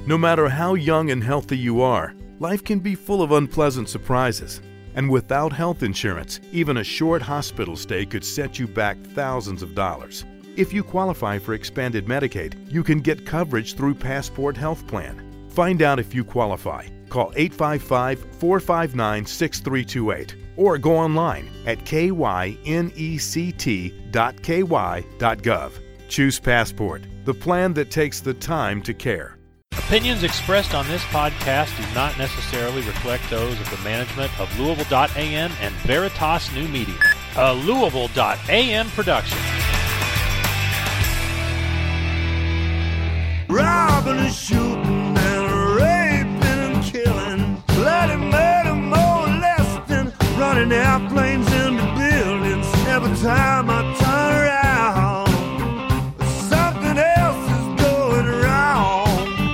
No matter how young and healthy you are, life can be full of unpleasant surprises. And without health insurance, even a short hospital stay could set you back thousands of dollars. If you qualify for expanded Medicaid, you can get coverage through Passport Health Plan. Find out if you qualify. Call 855-459-6328 or go online at kynect.ky.gov. Choose Passport, the plan that takes the time to care. Opinions expressed on this podcast do not necessarily reflect those of the management of Louisville.am and Veritas New Media, a Louisville.am production. Robbing and shooting and raping and killing, bloody murder, molesting, running airplanes into buildings. Every time I turn around, something else is going wrong.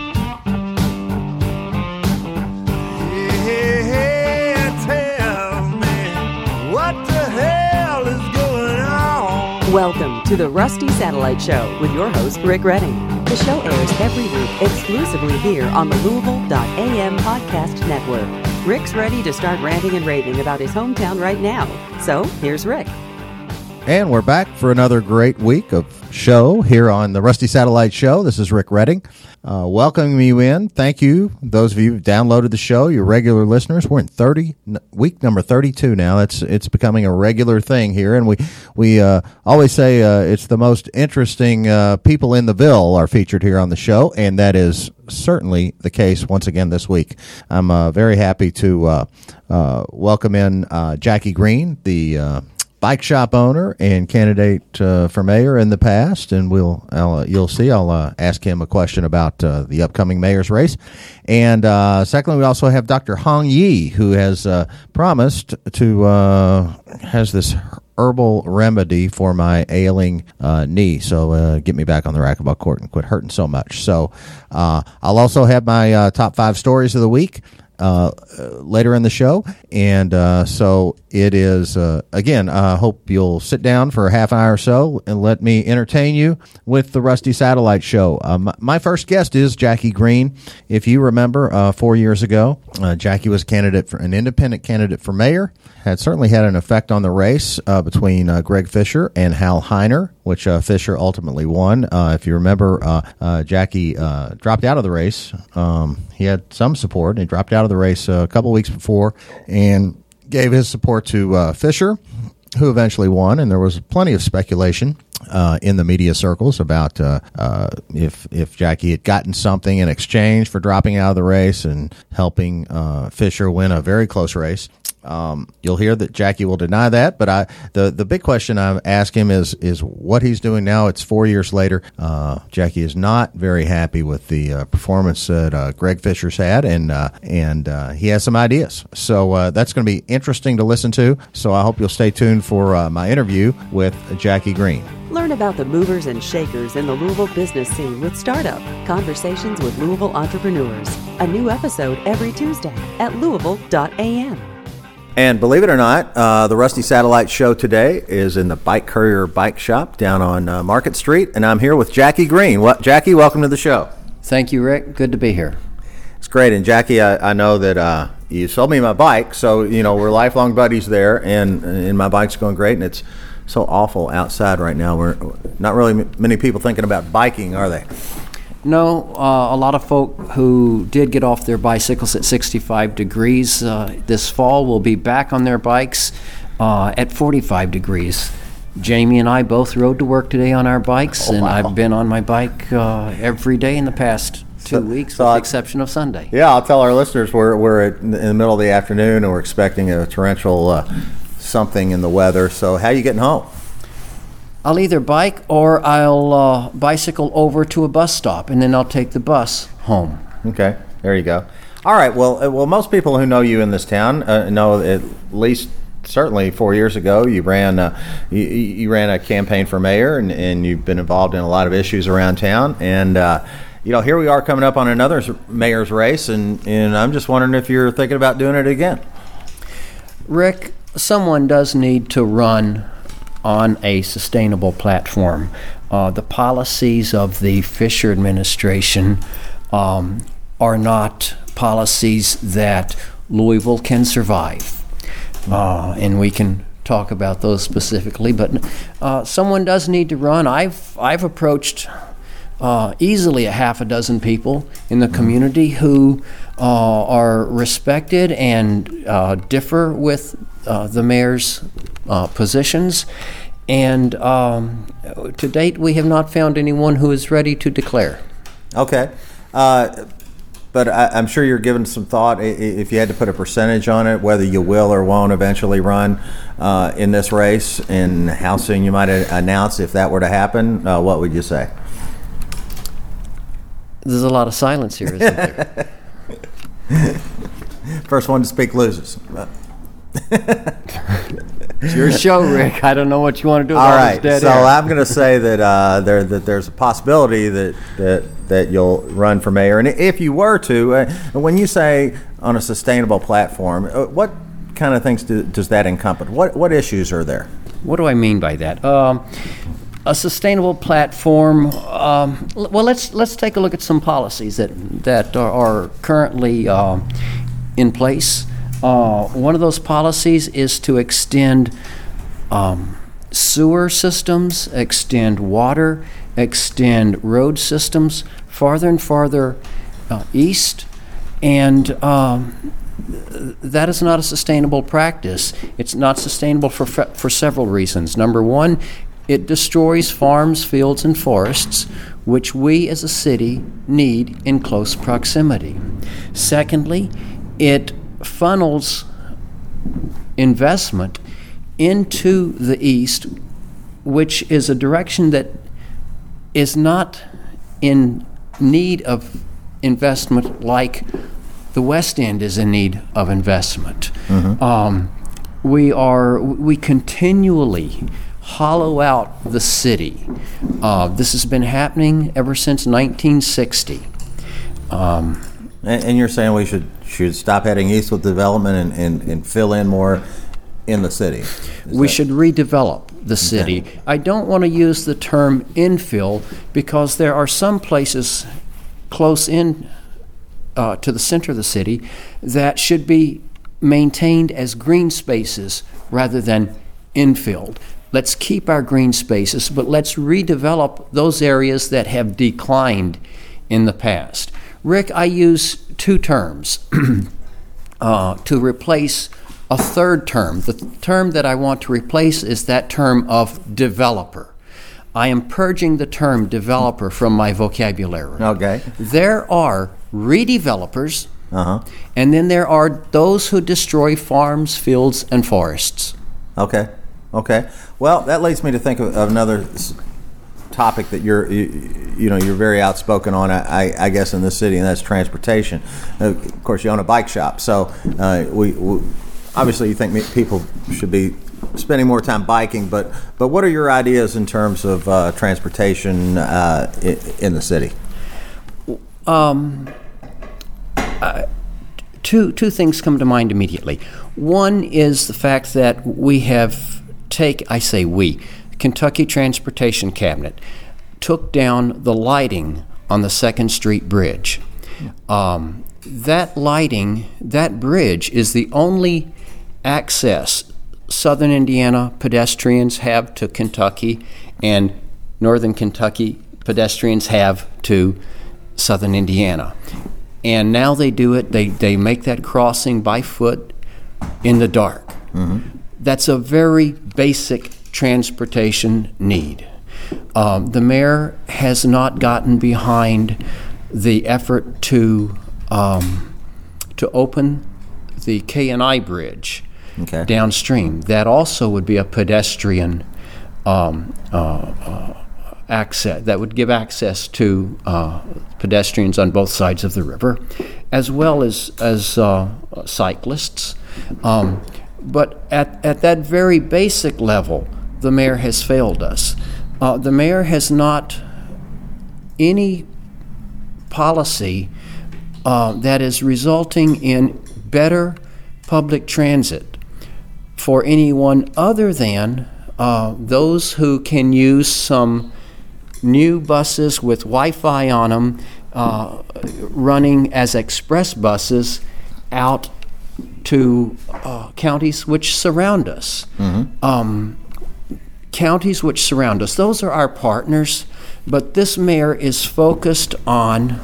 Yeah, tell me, what the hell is going on? Welcome to the Rusty Satellite Show with your host, Rick Redding. The show airs every week exclusively here on the Louisville.am podcast network. Rick's ready to start ranting and raving about his hometown right now. So, here's Rick. And we're back for another great week of show here on the Rusty Satellite Show. This is Rick Redding. Welcoming you in. Thank you, those of you who downloaded the show, your regular listeners. We're in week number 32 now. It's becoming a regular thing here, and we always say it's the most interesting people in the Ville are featured here on the show, and that is certainly the case once again this week. I'm very happy to welcome in Jackie Green, the bike shop owner and candidate for mayor in the past, and you'll see. I'll ask him a question about the upcoming mayor's race. And secondly, we also have Dr. Hong Yi, who has promised to has this herbal remedy for my ailing knee. So get me back on the racquetball court and quit hurting so much. So I'll also have my top 5 stories of the week later in the show. And so it is, again, I hope you'll sit down for a half hour or so and let me entertain you with the Rusty Satellite Show. My first guest is Jackie Green. If you remember, 4 years ago, Jackie was an independent candidate for mayor. Had certainly had an effect on the race between Greg Fisher and Hal Heiner, which Fisher ultimately won. If you remember, Jackie dropped out of the race. He had some support, and he dropped out of the race a couple weeks before and gave his support to Fisher, who eventually won. And there was plenty of speculation in the media circles about if Jackie had gotten something in exchange for dropping out of the race and helping Fisher win a very close race. You'll hear that Jackie will deny that, but the big question I ask him is what he's doing now. It's 4 years later. Jackie is not very happy with the performance that Greg Fisher's had, and he has some ideas. So that's going to be interesting to listen to. So I hope you'll stay tuned for my interview with Jackie Green. Learn about the movers and shakers in the Louisville business scene with Startup, Conversations with Louisville Entrepreneurs. A new episode every Tuesday at Louisville.am. And believe it or not, the Rusty Satellite Show today is in the Bike Courier Bike Shop down on Market Street, and I'm here with Jackie Green. Jackie, welcome to the show. Thank you, Rick. Good to be here. It's great. And Jackie, I know that you sold me my bike, so we're lifelong buddies there, and my bike's going great, and it's so awful outside right now. We're not really many people thinking about biking, are they? No, a lot of folk who did get off their bicycles at 65 degrees this fall will be back on their bikes at 45 degrees. Jamie and I both rode to work today on our bikes, and I've been on my bike every day in the past 2 weeks, with the exception of Sunday. Yeah, I'll tell our listeners we're in the middle of the afternoon, and we're expecting a torrential something in the weather. So how are you getting home? I'll either bike or I'll bicycle over to a bus stop, and then I'll take the bus home. Okay, there you go. All right, well, most people who know you in this town know at least certainly 4 years ago you ran you ran a campaign for mayor, and you've been involved in a lot of issues around town. And here we are coming up on another mayor's race, and I'm just wondering if you're thinking about doing it again. Rick, someone does need to run on a sustainable platform. The policies of the Fisher administration are not policies that Louisville can survive. And we can talk about those specifically, but someone does need to run. I've approached easily a half a dozen people in the community who are respected and differ with the mayor's positions. And to date, we have not found anyone who is ready to declare. Okay. But I'm sure you're giving some thought, if you had to put a percentage on it, whether you will or won't eventually run in this race, and how soon you might announce if that were to happen. What would you say? There's a lot of silence here, isn't there? First one to speak loses. It's your show, Rick. I don't know what you want to do with all all right, this dead so air. I'm going to say that there's a possibility that you'll run for mayor. And if you were to, when you say on a sustainable platform, what kind of things does that encompass? What issues are there? What do I mean by that? A sustainable platform. Well, let's take a look at some policies that are currently in place. One of those policies is to extend sewer systems, extend water, extend road systems farther and farther east, and that is not a sustainable practice. It's not sustainable for several reasons. Number one, it destroys farms, fields, and forests, which we as a city need in close proximity. Secondly, it funnels investment into the east, which is a direction that is not in need of investment like the West End is in need of investment. We continually hollow out the city. This has been happening ever since 1960. And you're saying we should stop heading east with development and fill in more in the city? We should redevelop the city. Okay. I don't want to use the term infill because there are some places close in to the center of the city that should be maintained as green spaces rather than infilled. Let's keep our green spaces, but let's redevelop those areas that have declined in the past. Rick, I use two terms to replace a third term. The term that I want to replace is that term of developer. I am purging the term developer from my vocabulary. Okay. There are redevelopers, and then there are those who destroy farms, fields, and forests. Okay. Well, that leads me to think of another topic that you're very outspoken on, I guess, in this city, and that's transportation. Of course, you own a bike shop, so we obviously you think people should be spending more time biking. But what are your ideas in terms of transportation in the city? Two things come to mind immediately. One is the fact that we have Kentucky Transportation Cabinet took down the lighting on the 2nd Street Bridge. That lighting, that bridge, is the only access Southern Indiana pedestrians have to Kentucky and Northern Kentucky pedestrians have to Southern Indiana. And now they do it, they make that crossing by foot in the dark. Mm-hmm. That's a very basic transportation need. The mayor has not gotten behind the effort to open the K&I Bridge downstream. That also would be a pedestrian access. That would give access to pedestrians on both sides of the river, as well as cyclists. But at that very basic level, the mayor has failed us. The mayor has not any policy that is resulting in better public transit for anyone other than those who can use some new buses with Wi-Fi on them running as express buses out to counties which surround us. Counties which surround us. Those are our partners, but this mayor is focused on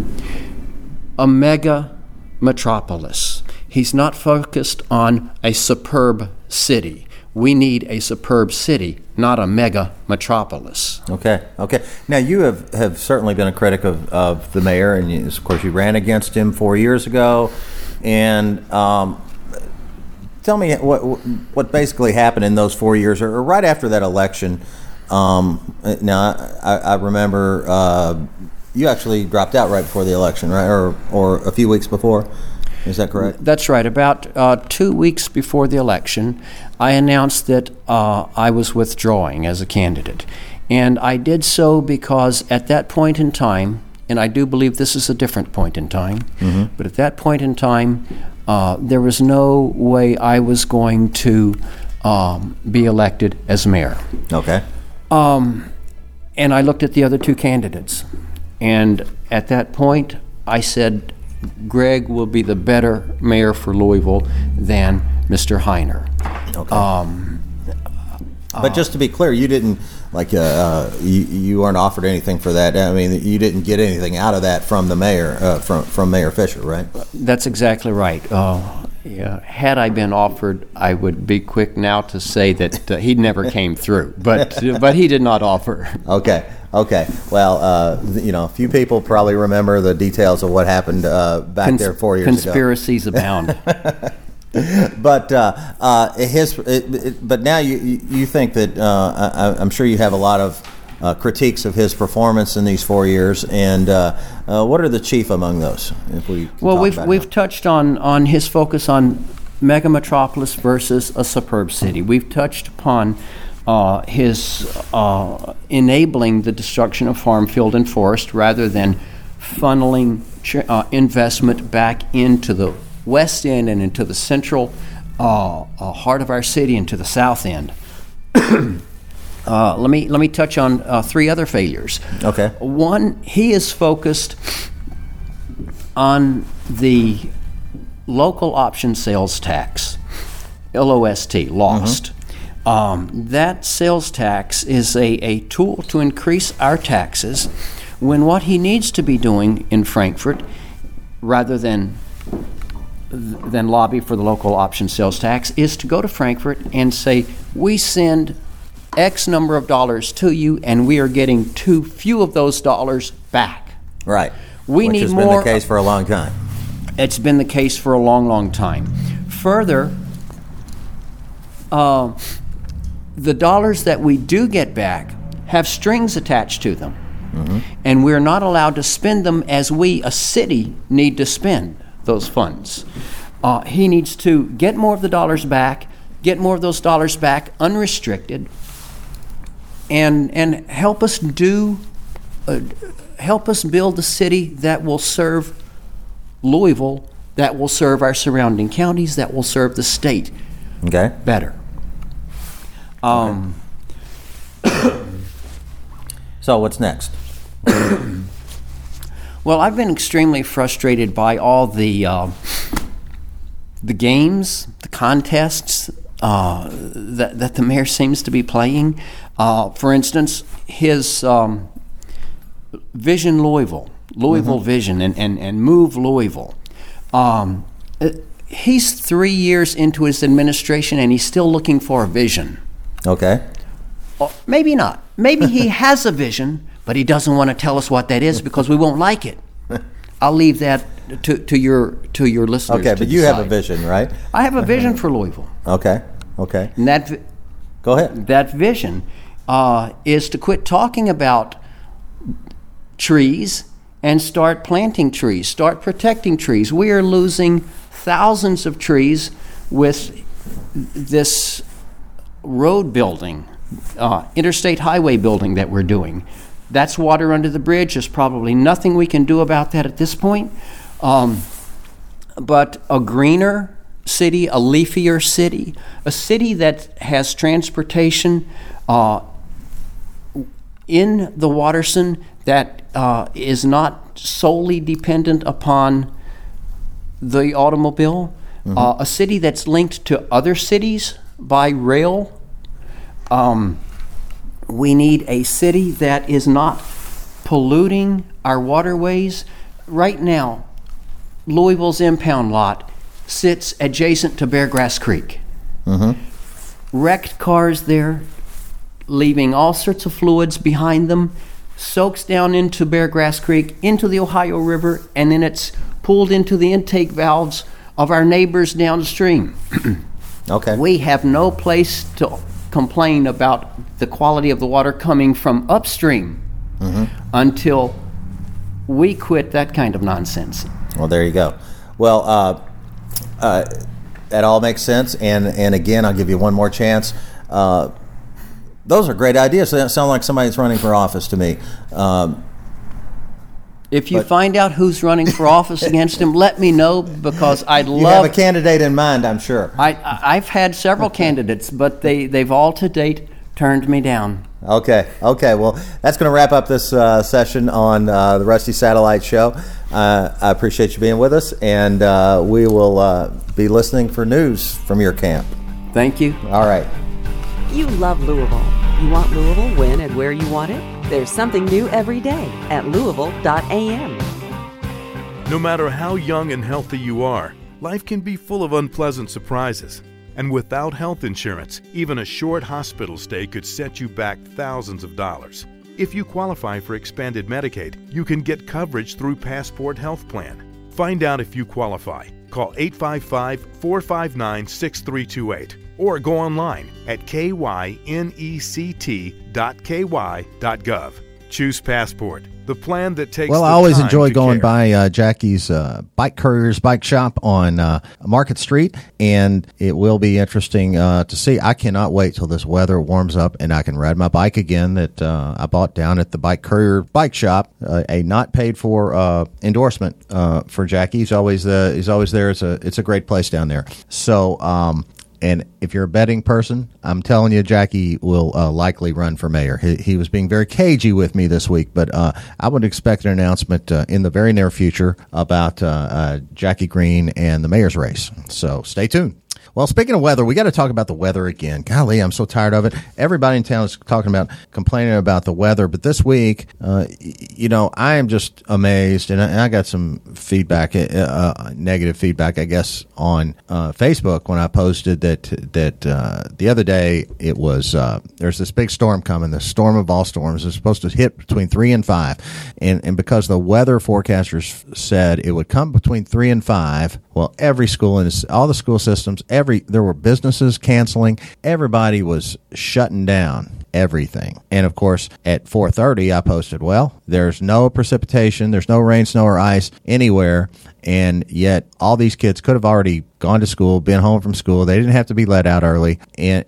a mega metropolis. He's not focused on a superb city. We need a superb city, not a mega metropolis. Okay. Now, you have certainly been a critic of the mayor, and of course you ran against him 4 years ago. And tell me what basically happened in those 4 years, or right after that election. Now, I remember you actually dropped out right before the election, right, or a few weeks before. Is that correct? That's right. About 2 weeks before the election, I announced that I was withdrawing as a candidate. And I did so because at that point in time, and I do believe this is a different point in time, but at that point in time, there was no way I was going to be elected as mayor. Okay. And I looked at the other two candidates. And at that point, I said, Greg will be the better mayor for Louisville than Mr. Heiner. Okay. But just to be clear, you didn't, you weren't offered anything for that. I mean, you didn't get anything out of that from the mayor, from Mayor Fisher, right? That's exactly right. Yeah. Had I been offered, I would be quick now to say that he never came through. But he did not offer. Okay. Well, a few people probably remember the details of what happened back there 4 years ago. Conspiracies abound. But but now you think that I'm sure you have a lot of critiques of his performance in these 4 years, and what are the chief among those? If we've touched on his focus on mega metropolis versus a superb city. We've touched upon his enabling the destruction of farm, field, and forest rather than funneling investment back into the west end and into the central heart of our city and to the south end. Let me touch on three other failures. Okay. One, he is focused on the local option sales tax, LOST, lost. That sales tax is a tool to increase our taxes when what he needs to be doing in Frankfort, rather than lobby for the local option sales tax, is to go to Frankfort and say, we send X number of dollars to you and we are getting too few of those dollars back. Right. Which has been the case for a long time. It's been the case for a long, long time. Further, the dollars that we do get back have strings attached to them. And we're not allowed to spend them as we, a city, need to spend those funds. He needs to get more of the dollars back, get more of those dollars back unrestricted, and help us build a city that will serve Louisville, that will serve our surrounding counties, that will serve the state better. So what's next? Well, I've been extremely frustrated by all the games, the contests that the mayor seems to be playing. For instance, his Vision Louisville Vision, and Move Louisville. He's 3 years into his administration, and he's still looking for a vision. Okay. Maybe not. Maybe he has a vision, but he doesn't want to tell us what that is because we won't like it. I'll leave that to your listeners. Okay, but you have a vision, right? I have a vision for Louisville. Okay. And go ahead. That vision is to quit talking about trees and start planting trees, start protecting trees. We are losing thousands of trees with this road building, interstate highway building that we're doing. That's water under the bridge. There's probably nothing we can do about that at this point. But a greener city, a leafier city, a city that has transportation in the Waterson that is not solely dependent upon the automobile, a city that's linked to other cities by rail. We need a city that is not polluting our waterways. Right now, Louisville's impound lot sits adjacent to Beargrass Creek. Wrecked cars there, leaving all sorts of fluids behind them, soaks down into Beargrass Creek, into the Ohio River, and then it's pulled into the intake valves of our neighbors downstream. Okay. We have no place to complain about the quality of the water coming from upstream until we quit that kind of nonsense. Well, there you go. Well, that all makes sense. And again, I'll give you one more chance. Those are great ideas. They sound like somebody's running for office to me. If you find out who's running for office against him, let me know, because I'd love... You have a candidate in mind, I'm sure. I've had several candidates, but they've all to date turned me down. Okay. Well, that's going to wrap up this session on the Rusty Satellite Show. I appreciate you being with us, and we will be listening for news from your camp. Thank you. All right. You love Louisville. You want Louisville when and where you want it? There's something new every day at Louisville.am. No matter how young and healthy you are, life can be full of unpleasant surprises. And without health insurance, even a short hospital stay could set you back thousands of dollars. If you qualify for expanded Medicaid, you can get coverage through Passport Health Plan. Find out if you qualify. Call 855-459-6328 or go online at kynect.ky.gov. Choose Passport, the plan that takes Well, the I always time enjoy to going care. by Jackie's Bike Courier's Bike Shop on Market Street, and it will be interesting to see. I cannot wait till this weather warms up and I can ride my bike again that I bought down at the Bike Courier Bike Shop, a not paid for endorsement for Jackie. He's always there. It's a great place down there. So, and if you're a betting person, I'm telling you, Jackie will likely run for mayor. He was being very cagey with me this week, but I would expect an announcement in the very near future about Jackie Green and the mayor's race. So stay tuned. Well, speaking of weather, we got to talk about the weather again. Golly, I'm so tired of it. Everybody in town is complaining about the weather. But this week, I am just amazed, and I got some feedback, negative feedback, I guess, on Facebook when I posted that the other day it was there's this big storm coming, the storm of all storms. It's supposed to hit between 3 and 5, and because the weather forecasters said it would come between 3 and 5, well, every school and all the school systems, there were businesses canceling. Everybody was shutting down everything. And of course, at 4:30, I posted, well, there's no precipitation, there's no rain, snow, or ice anywhere, and yet all these kids could have already gone to school, been home from school. They didn't have to be let out early, and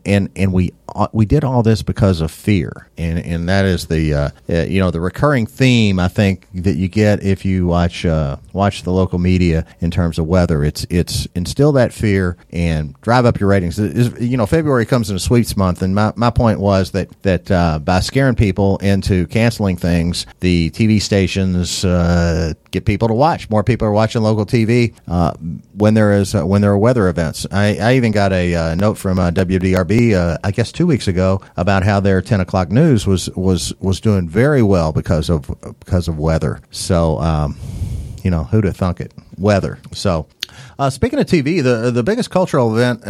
we did all this because of fear, and that is the recurring theme, I think, that you get if you watch the local media in terms of weather. It's instill that fear and drive up your ratings. February comes in a sweeps month, and my point was that by scaring people into canceling things, the TV stations get people to watch. More people are watching local TV when there are weather events. I even got a note from WDRB, I guess 2 weeks ago, about how their 10 o'clock news was doing very well because of weather. So, who'd have thunk it? Weather. So, speaking of TV, the biggest cultural event,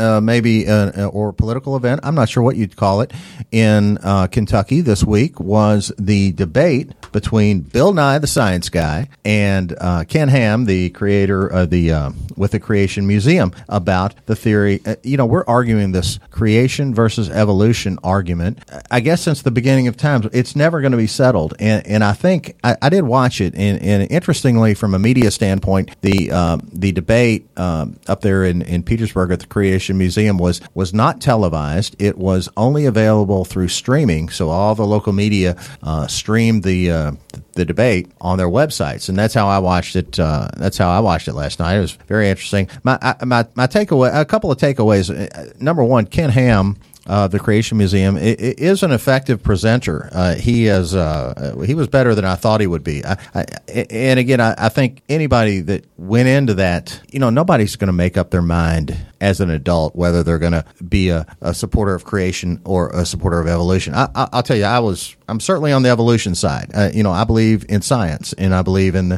or political event, I'm not sure what you'd call it, in Kentucky this week was the debate between Bill Nye, the Science Guy, and Ken Ham, the creator of the Creation Museum, about the theory. We're arguing this creation versus evolution argument, I guess, since the beginning of time. It's never going to be settled. And I think I did watch it, and interestingly, from a media standpoint, the debate up there in Petersburg at the Creation Museum was not televised. It was only available through streaming, so all the local media streamed the debate on their websites, and that's how I watched it. That's how I watched it last night. It was very interesting. My takeaway, a couple of takeaways. Number one, Ken Ham the Creation Museum, is an effective presenter. He was better than I thought he would be. And again, I think anybody that went into that, nobody's going to make up their mind as an adult whether they're going to be a supporter of creation or a supporter of evolution. I'll tell you, I'm certainly on the evolution side. I believe in science, and I believe in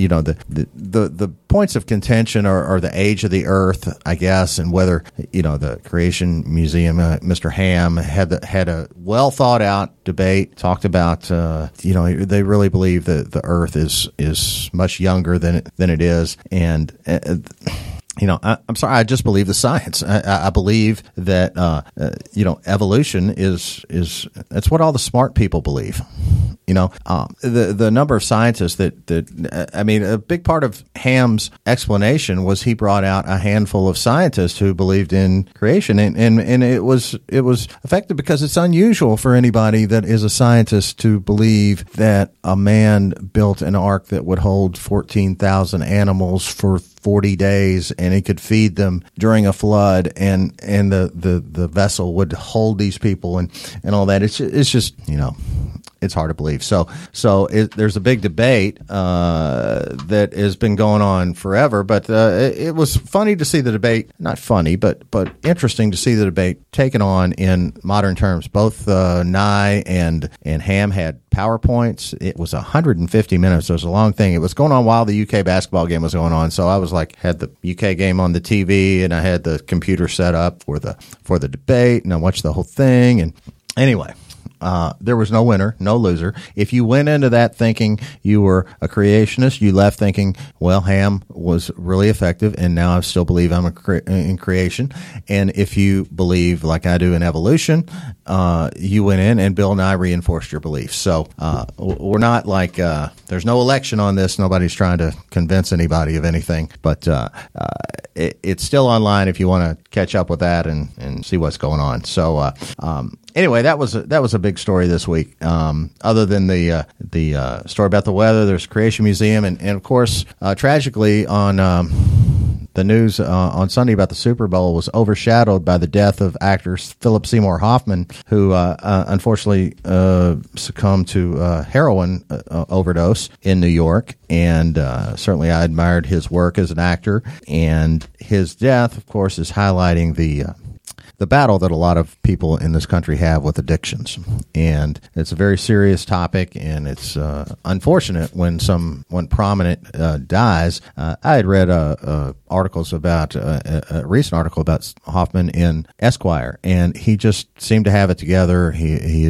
the points of contention are the age of the Earth, I guess, and whether the Creation Museum, Mr. Ham had a well thought out debate, talked about they really believe that the Earth is much younger than it is, and I'm sorry, I just believe the science. I believe that evolution is that's what all the smart people believe. The number of scientists a big part of Ham's explanation was he brought out a handful of scientists who believed in creation, and it was effective because it's unusual for anybody that is a scientist to believe that a man built an ark that would hold 14,000 animals for 40 days, and he could feed them during a flood, and the vessel would hold these people and all that. It's just it's hard to believe. So there's a big debate that has been going on forever. But it was funny to see the debate. Not funny, but interesting to see the debate taken on in modern terms. Both Nye and Ham had PowerPoints. It was 150 minutes. It was a long thing. It was going on while the UK basketball game was going on. So I was had the UK game on the TV, and I had the computer set up for the debate, and I watched the whole thing. And anyway, there was no winner, no loser. If you went into that thinking you were a creationist, you left thinking, well, Ham was really effective, and now I still believe I'm in creation. And if you believe, like I do, in evolution, you went in, and Bill Nye reinforced your beliefs. So we're not there's no election on this. Nobody's trying to convince anybody of anything. But it's still online if you want to catch up with that and see what's going on. So anyway, that was a big story this week. Other than the story about the weather, there's Creation Museum, and of course, tragically on the news on Sunday about the Super Bowl was overshadowed by the death of actor Philip Seymour Hoffman, who unfortunately succumbed to heroin overdose in New York. And certainly I admired his work as an actor. And his death, of course, is highlighting the battle that a lot of people in this country have with addictions. And it's a very serious topic, and it's unfortunate when someone prominent dies. I had read articles about a recent article about Hoffman in Esquire, and he just seemed to have it together. He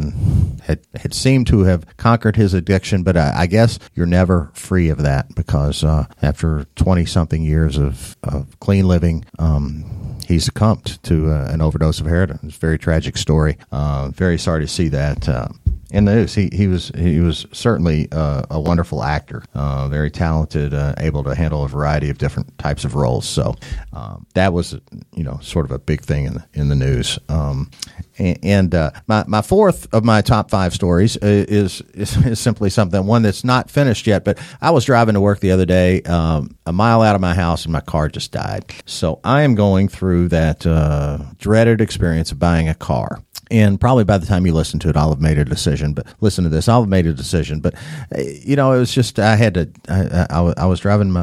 had seemed to have conquered his addiction, but I guess you're never free of that, because after 20-something years of clean living, he succumbed to an overdose of heroin. It's a very tragic story. Very sorry to see that in the news. He was certainly a wonderful actor, very talented, able to handle a variety of different types of roles. So that was sort of a big thing in the news. And my fourth of my top five stories is simply one that's not finished yet. But I was driving to work the other day, a mile out of my house, and my car just died. So I am going through that dreaded experience of buying a car. And probably by the time you listen to it, I'll have made a decision. But listen to this, I'll have made a decision. But it was just I was driving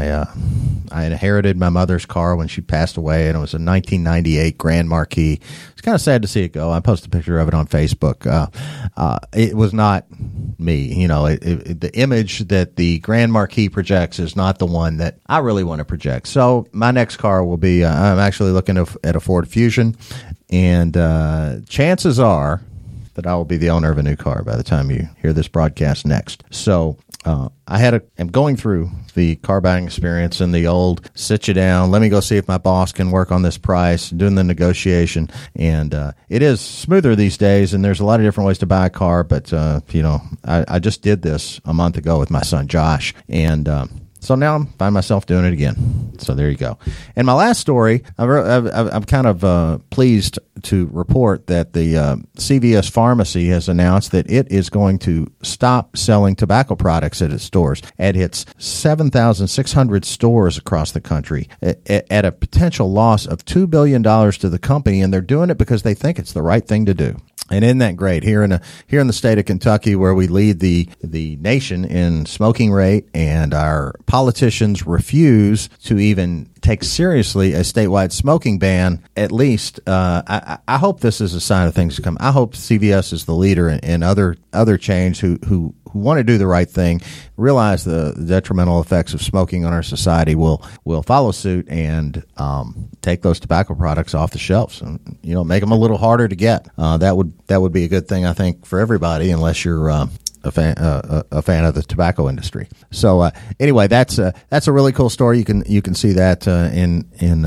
I inherited my mother's car when she passed away, and it was a 1998 Grand Marquis. It's kind of sad to see it go. I posted a picture of it on Facebook. It was not me. The image that the Grand Marquis projects is not the one that I really want to project. So my next car will be. I'm actually looking at a Ford Fusion. And chances are that I will be the owner of a new car by the time you hear this broadcast next. So I'm going through the car buying experience in the old sit you down, let me go see if my boss can work on this price, doing the negotiation. And it is smoother these days, and there's a lot of different ways to buy a car. But, I just did this a month ago with my son Josh. And so now I find myself doing it again. So there you go. And my last story, I'm kind of pleased to report that the CVS Pharmacy has announced that it is going to stop selling tobacco products at its stores, at its 7,600 stores across the country, at a potential loss of $2 billion to the company, and they're doing it because they think it's the right thing to do. And isn't that great? Here in the state of Kentucky, where we lead the nation in smoking rate, and our politicians refuse to even take seriously a statewide smoking ban, at least I hope this is a sign of things to come. I hope CVS is the leader, and other chains who want to do the right thing, realize the detrimental effects of smoking on our society, will follow suit and take those tobacco products off the shelves, and make them a little harder to get. That would be a good thing, I think, for everybody, unless you're a fan of the tobacco industry. So anyway, that's a really cool story. You can see that in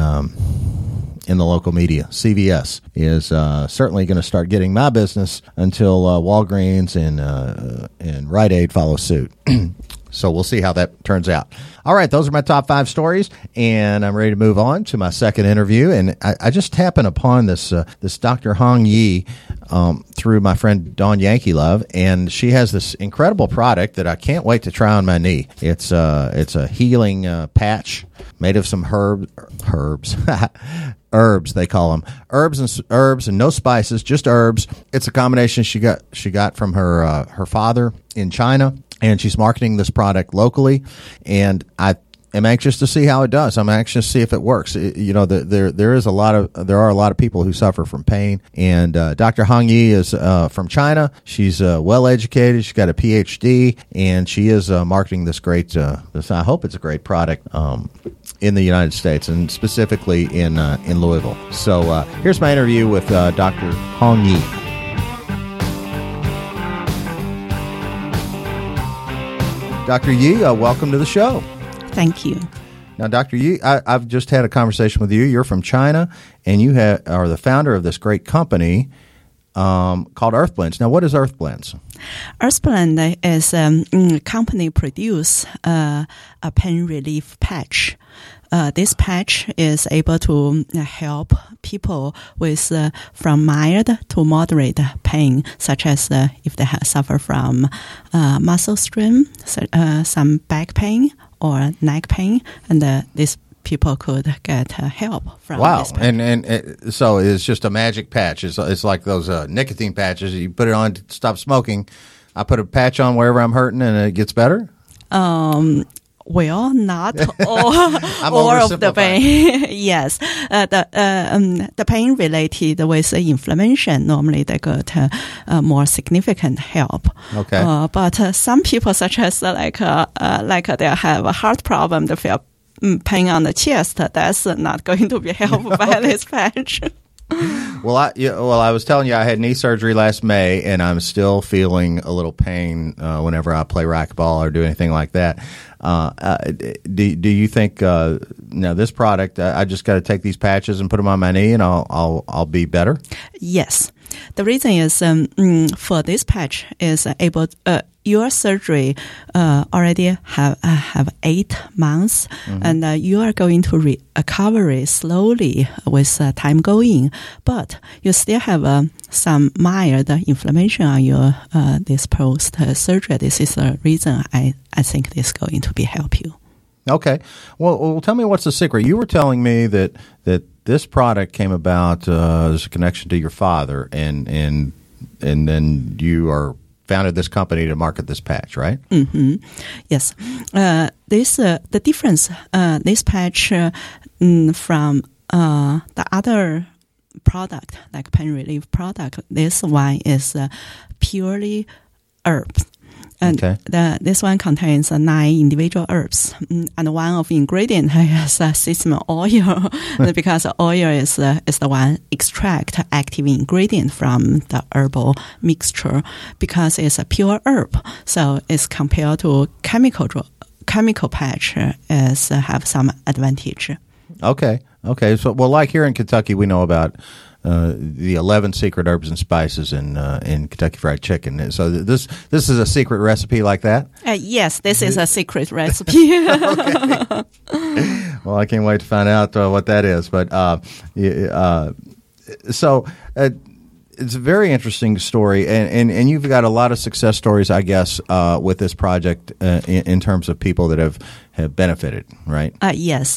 the local media. CVS is certainly going to start getting my business until Walgreens and Rite Aid follow suit. So we'll see how that turns out. All right, those are my top 5 stories, and I'm ready to move on to my second interview. And I just happened upon this Dr. Hong Yi through my friend Dawn Yankee Love, and she has this incredible product that I can't wait to try on my knee. It's a healing patch made of some herbs. Herbs, they call them. Herbs and no spices, just herbs. It's a combination she got from her father in China, and she's marketing this product locally, and I am anxious to see how it does. I'm anxious to see if it works. There are a lot of people who suffer from pain, and Dr. Hong Yi is from China. She's well educated. She's got a PhD, and she is marketing this great. I hope it's a great product in the United States, and specifically in Louisville. So here's my interview with Dr. Hong Yi. Dr. Yi, welcome to the show. Thank you. Now, Dr. Yi, I've just had a conversation with you. You're from China, and you are the founder of this great company called Earth Blends. Now, what is Earth Blends? Earth Blend is a company produce a pain relief patch. This patch is able to help people with from mild to moderate pain, such as if they suffer from muscle strain, some back pain or neck pain, and these people could get help from this patch. And so it's just a magic patch. It's like those nicotine patches. You put it on to stop smoking. I put a patch on wherever I'm hurting, and it gets better? Well, not all of the pain. Yes, the pain related with inflammation, normally they get more significant help. Okay. But some people, such as like they have a heart problem, they feel pain on the chest, that's not going to be helped by this patch. Well, I was telling you I had knee surgery last May, and I'm still feeling a little pain whenever I play racquetball or do anything like that. Do you think now this product? I just got to take these patches and put them on my knee, and I'll be better? Yes. The reason is for this patch is able. Your surgery already have 8 months, and you are going to recover slowly with time going. But you still have some mild inflammation on your this post surgery. This is the reason I think this is going to be help you. Okay. Well, tell me what's the secret. You were telling me that this product came about as a connection to your father, and then you are founded this company to market this patch, right? Mm-hmm. Yes. The difference, this patch from the other product, like pain relief product, this one is purely herbs. And this one contains 9 individual herbs, and one of the ingredients is sesame oil, because oil is the one extract active ingredient from the herbal mixture, because it's a pure herb. So it's compared to chemical patch is have some advantage. Okay. So, well, like here in Kentucky, we know about the 11 secret herbs and spices in Kentucky Fried Chicken. So this is a secret recipe like that? Yes, this is a secret recipe. Okay. Well, I can't wait to find out what that is. But so it's a very interesting story, and you've got a lot of success stories, I guess, with this project in terms of people that have benefited, right? Yes.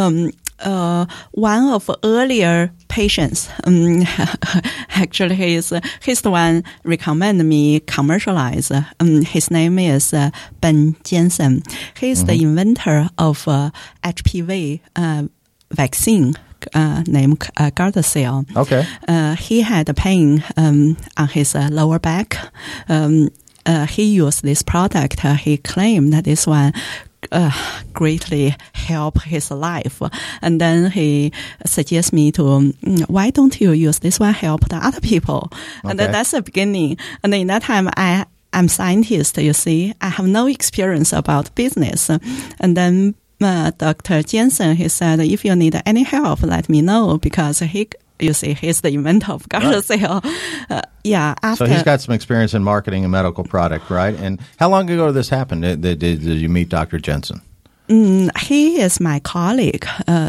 One of earlier patients, actually he's the one recommend me commercialize. His name is Ben Jensen. He's the inventor of HPV vaccine. Named Gardasil. Okay. He had pain on his lower back. He used this product. He claimed that this one greatly helped his life. And then he suggests me to, why don't you use this one help the other people? Okay. And then that's the beginning. And then in that time, I'm scientist, you see. I have no experience about business. And then Dr. Jensen, he said, if you need any help, let me know, because he's the inventor of Gardasil. After. So he's got some experience in marketing a medical product, right? And how long ago did this happen? Did you meet Dr. Jensen? He is my colleague,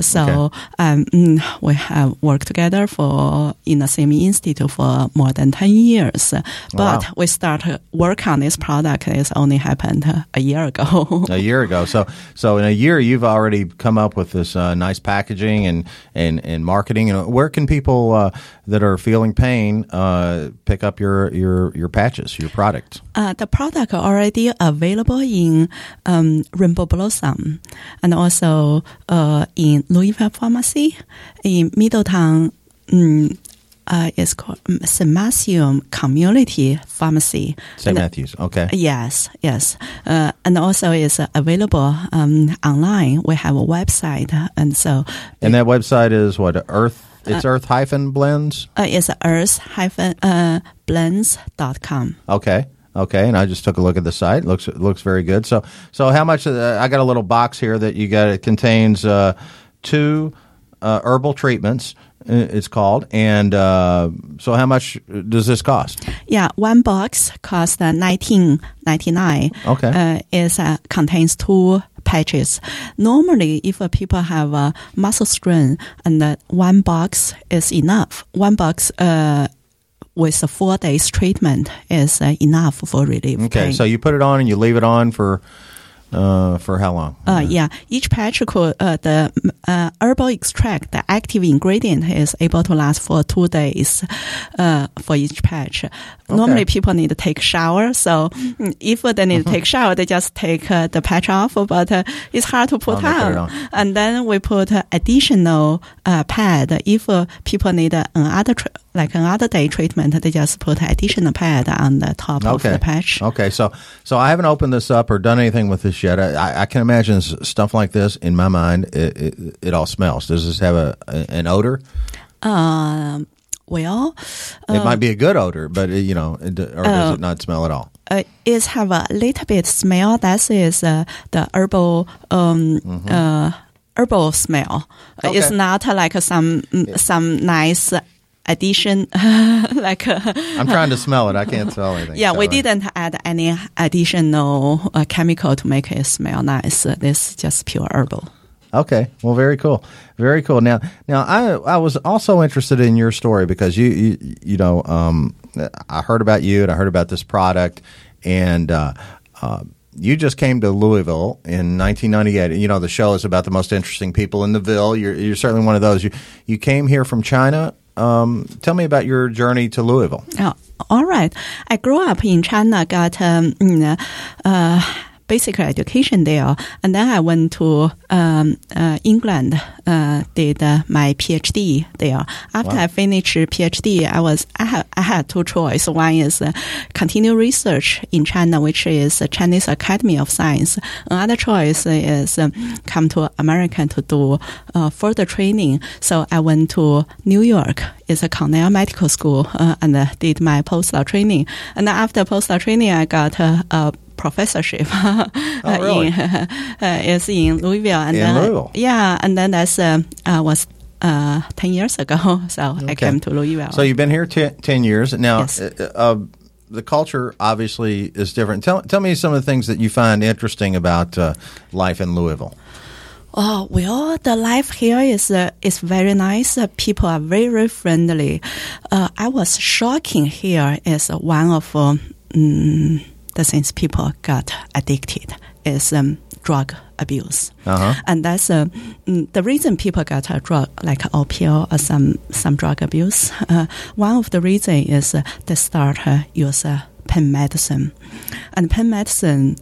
we have worked together in the same institute for more than 10 years. But we started work on this product. It's only happened a year ago. A year ago. So in a year, you've already come up with this nice packaging and marketing. And where can people that are feeling pain pick up your patches, your product? The product already available in Rainbow Blossom. And also in Louisville Pharmacy, in Middletown, it's called St. Matthew Community Pharmacy. St. Matthews, okay. Yes. And also it's available online. We have a website. And that website is what, Earth? It's Earth-Blends? It's Earth-Blends.com. Okay, and I just took a look at the site. Looks very good. So how much? I got a little box here that you got. It contains 2 herbal treatments. It's called, and so how much does this cost? Yeah, one box costs $19.99. Okay, it contains 2 patches. Normally, if people have a muscle strain, and one box is enough. One box. With a 4 days treatment is enough for relief. Okay, pain. So you put it on and you leave it on for how long? Each patch could the herbal extract, the active ingredient, is able to last for 2 days for each patch. Normally, people need to take a shower, so if they need to take a shower, they just take the patch off. But it's hard to put on. And then we put additional pad. If people need another day treatment, they just put additional pad on the top of the patch. Okay, so I haven't opened this up or done anything with this yet. I can imagine stuff like this, in my mind, it all smells. Does this have an odor? Well, it might be a good odor, but or does it not smell at all? It have a little bit smell. That is the herbal herbal smell. Okay. It's not like some nice addition. I'm trying to smell it. I can't smell anything. Yeah, we didn't add any additional chemical to make it smell nice. This is just pure herbal. Okay. Well, very cool. Very cool. Now I was also interested in your story because I heard about you and I heard about this product, and you just came to Louisville in 1998. The show is about the most interesting people in the Ville. You're certainly one of those. You came here from China. Tell me about your journey to Louisville. Oh, all right. I grew up in China, got basic education there, and then I went to England, did my PhD there. After I finished PhD, I had 2 choices. One is continue research in China, which is Chinese Academy of Science. Another choice is come to America to do further training. So I went to New York. It's a Cornell Medical School, and did my postdoc training. And after postdoc training, I got a professorship is in Louisville. And Louisville? Yeah, and then that was 10 years ago. So I came to Louisville. So you've been here 10 years. Now, yes. The culture obviously is different. Tell me some of the things that you find interesting about life in Louisville. Oh, well, the life here is very nice. People are very friendly. I was shocking here is one of the things people got addicted is drug abuse. And that's the reason people got a drug like opioid or some drug abuse. One of the reasons is they start use pain medicine. And pain medicine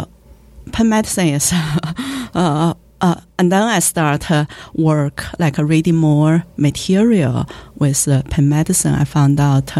is and then I start work like reading more material with pain medicine. I found out,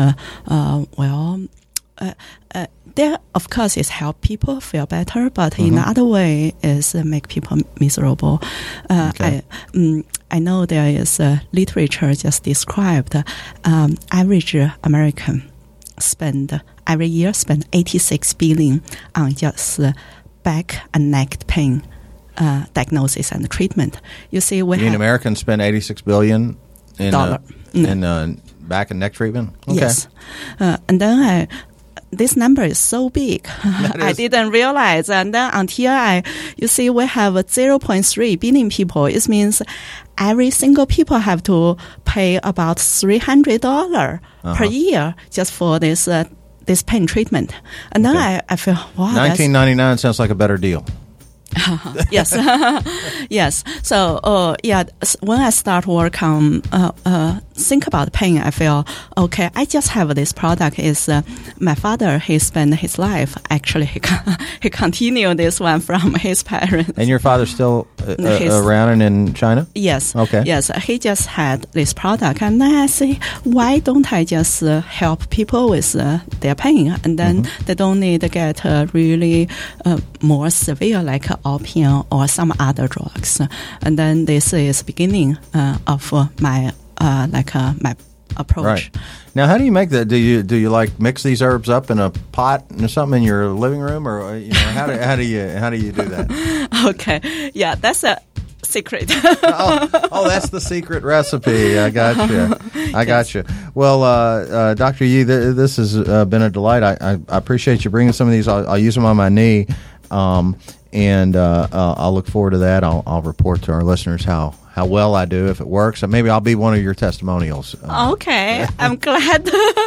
there of course is help people feel better, but in other way is make people miserable. I know there is literature just described average American every year spend $86 billion on just back and neck pain diagnosis and treatment. You see, Americans spend $86 billion in back and neck treatment. Okay. Yes, and then this number is so big. I didn't realize, and then until you see, we have 0.3 billion people. It means every single people have to pay about $300 per year just for this pain treatment. And then I feel, wow, $19.99 sounds like a better deal. Yes, yes. So, when I start work on think about pain, I feel okay. I just have this product. Is my father? He spent his life actually. He continued this one from his parents. And your father's still around and in China? Yes. Okay. Yes, he just had this product, and then I say, why don't I just help people with their pain, and then they don't need to get really more severe like opium or some other drugs. And then this is beginning of my my approach. Right. Now, how do you make that? Do you like mix these herbs up in a pot or something in your living room, or how do you do that? Okay, yeah, that's a secret. That's the secret recipe. I got you. I got you. Well, Dr. Yi, this has been a delight. I appreciate you bringing some of these. I'll use them on my knee. And I'll look forward to that. I'll report to our listeners how well I do if it works. And maybe I'll be one of your testimonials. Okay, I'm glad.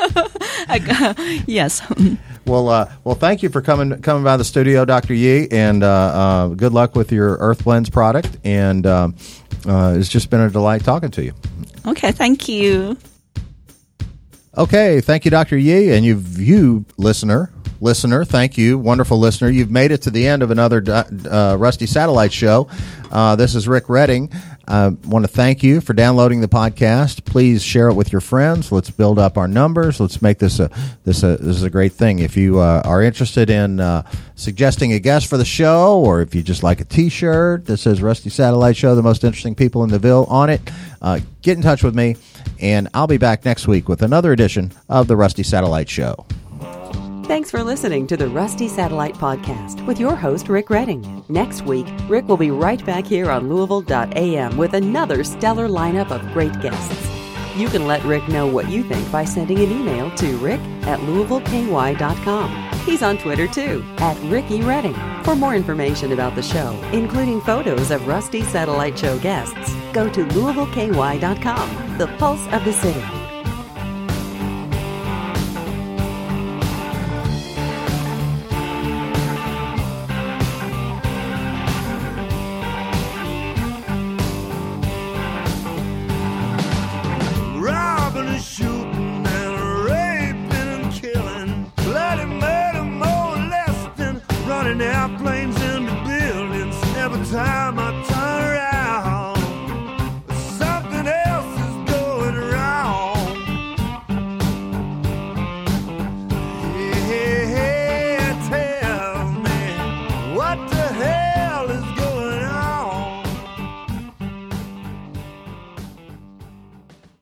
Yes. Well, thank you for coming by the studio, Dr. Yi, and good luck with your Earth Blends product. And it's just been a delight talking to you. Okay, thank you. Okay, thank you, Dr. Yi, and you listener, thank you, wonderful listener. You've made it to the end of another Rusty Satellite Show. This is Rick Redding. I want to thank you for downloading the podcast. Please share it with your friends. Let's build up our numbers. Let's make this a great thing. If you are interested in suggesting a guest for the show, or if you just like a T-shirt that says Rusty Satellite Show, the most interesting people in the Ville on it, get in touch with me, and I'll be back next week with another edition of the Rusty Satellite Show. Thanks for listening to the Rusty Satellite Podcast with your host, Rick Redding. Next week, Rick will be right back here on Louisville.am with another stellar lineup of great guests. You can let Rick know what you think by sending an email to rick@louisvilleky.com. He's on Twitter, too, @Ricky Redding. For more information about the show, including photos of Rusty Satellite Show guests, go to louisvilleky.com, the pulse of the city.